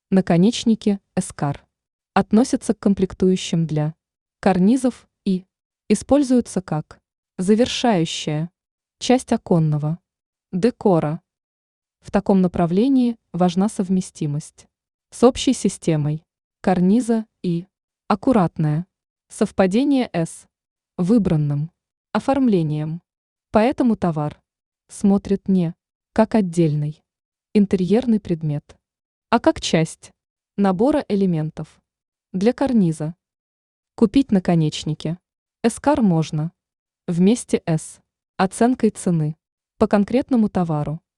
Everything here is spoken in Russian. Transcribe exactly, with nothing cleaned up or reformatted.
Наконечники эскар относятся к комплектующим для карнизов и используются как завершающая часть оконного декора. В таком направлении важна совместимость с общей системой карниза и аккуратное совпадение с выбранным оформлением. Поэтому товар смотрит не как отдельный интерьерный предмет, а как часть набора элементов для карниза. Купить наконечники эскар можно вместе с оценкой цены по конкретному товару.